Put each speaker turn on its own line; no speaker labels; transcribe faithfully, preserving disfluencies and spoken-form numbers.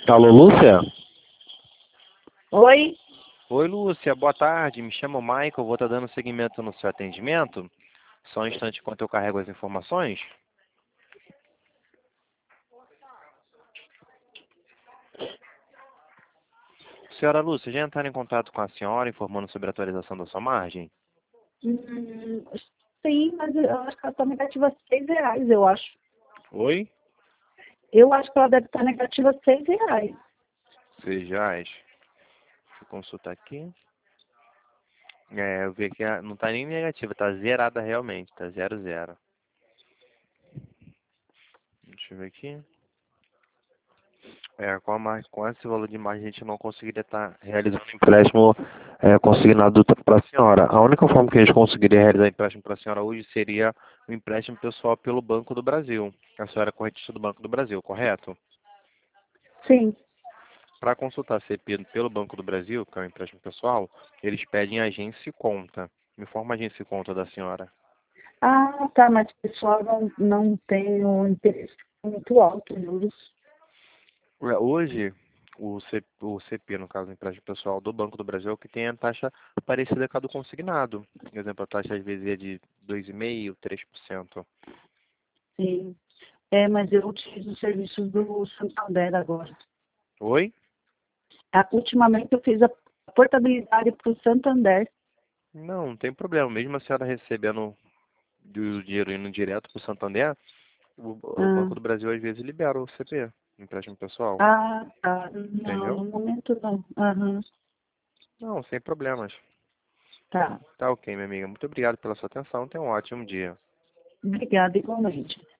Alô, Lúcia?
Oi?
Oi, Lúcia, boa tarde. Me chamo Michael, vou estar dando seguimento no seu atendimento. Só um instante enquanto eu carrego as informações. Senhora Lúcia, já entraram em contato com a senhora informando sobre a atualização da sua margem?
Hum, sim, mas eu acho que ela está negativa seis reais, eu acho.
Oi?
Eu acho que ela deve estar negativa seis reais.
Seis reais. Deixa eu consultar aqui. É, eu vi que a- não está nem negativa, está zerada realmente, está zero, zero. Deixa eu ver aqui. É, com, a mar... com esse valor de margem a gente não conseguiria estar realizando empréstimo é, consignado para a senhora. A única forma que a gente conseguiria realizar empréstimo para a senhora hoje seria o empréstimo pessoal pelo Banco do Brasil. A senhora é correntista do Banco do Brasil, correto?
Sim.
Para consultar C P pelo Banco do Brasil, que é o empréstimo pessoal, eles pedem agência e conta. Me informa a agência e conta da senhora.
Ah, tá, mas o pessoal não, não tem um interesse muito alto, juros.
É, hoje, o, C, o C P, no caso, o empréstimo pessoal do Banco do Brasil, é o que tem a taxa parecida com a do consignado. Por exemplo, a taxa às vezes é de dois vírgula cinco por cento, três por cento.
Sim. É, mas eu utilizo os serviços do Santander agora.
Oi?
Ah, ultimamente eu fiz a portabilidade para o Santander.
Não, não tem problema. Mesmo a senhora recebendo o dinheiro indo direto para o Santander, o, o
Ah,
Banco do Brasil às vezes libera o C P, empréstimo pessoal.
ah, tá. Não,
Entendeu?
no momento não. Aham,
Não, sem problemas.
tá.
Tá ok, minha amiga. Muito obrigado pela sua atenção. Tenha um ótimo dia.
Obrigada igualmente.